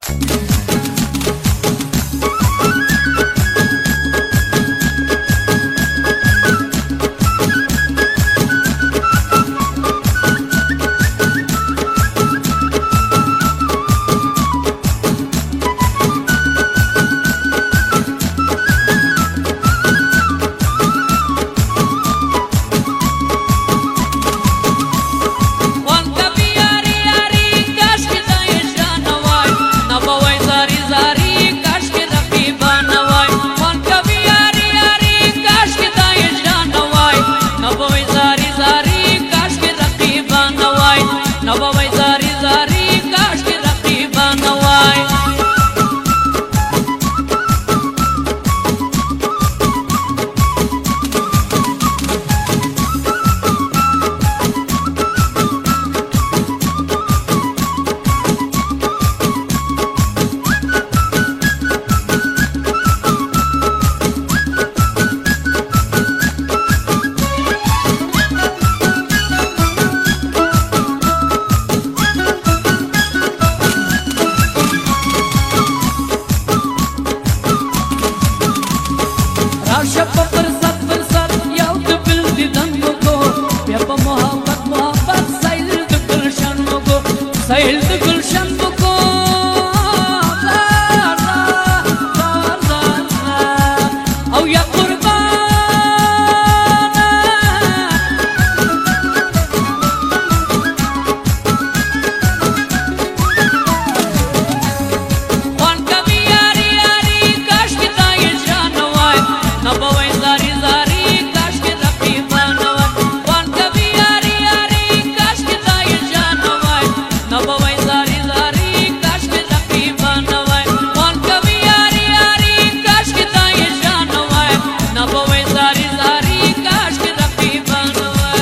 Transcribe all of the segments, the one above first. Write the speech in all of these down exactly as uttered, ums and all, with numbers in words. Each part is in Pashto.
سیل د گلشن بکو او یا قربان خوان کبھی یاری یاری کاش کی تای جانوای نبوی زاری زاری کاش کی رقیبانوای خوان کبھی یاری یاری کاش کی تای جانوای نبوی زاری زاری کاش کی رقیبانوای خوان کبھی یاری یاری کاش کی تای جانوای نبوی زاری زاری کاش کی رقیبانوای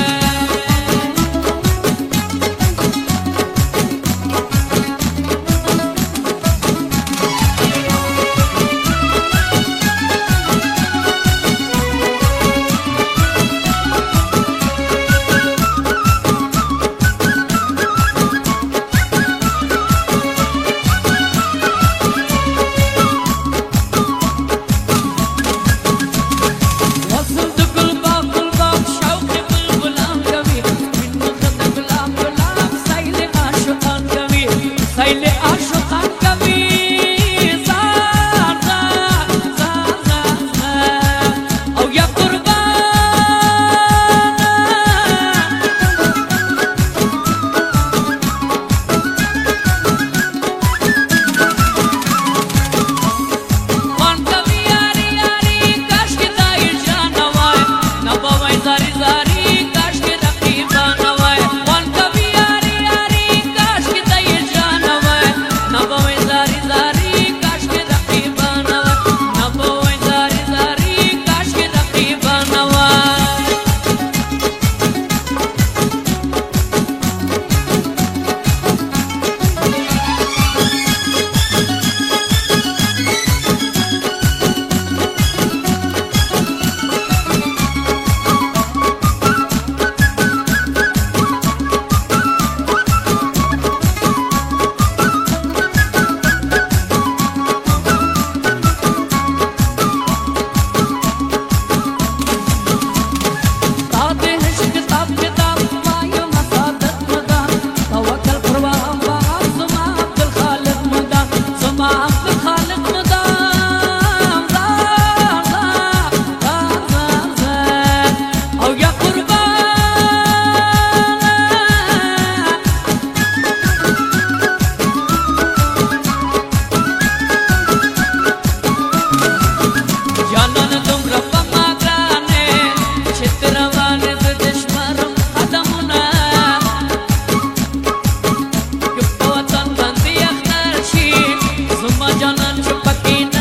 وصل د ګل باغ ګل باغ شوق بلبلان کوي منو د ګلاب ګلاب سایل عاشقان کوي سایل عاشقان کوي زار زار زار زار او یا قربان خوان کبھی یاری یاری کاش کی تای جانوای نبوی زاری زاری کاش کی رقیبانوای خوان کبھی یاری یاری کاش کی تای جانوای نبوی زاری زاری کاش کی رقیبانوای نبوی زاری زاری کاش کی رقیبانوای ساتھ عشق کتاب کتاب مایو مسادت مدا توکل قربان با زما عبد الخالق مدا زما عبد الخالق مدا زار زار زار زار او یا قربان جانان دومره په ما ګرانې چې ته روانې زه د شمارم قدمونه که په وطن باندې اختر شي زما جانان چې پکې نه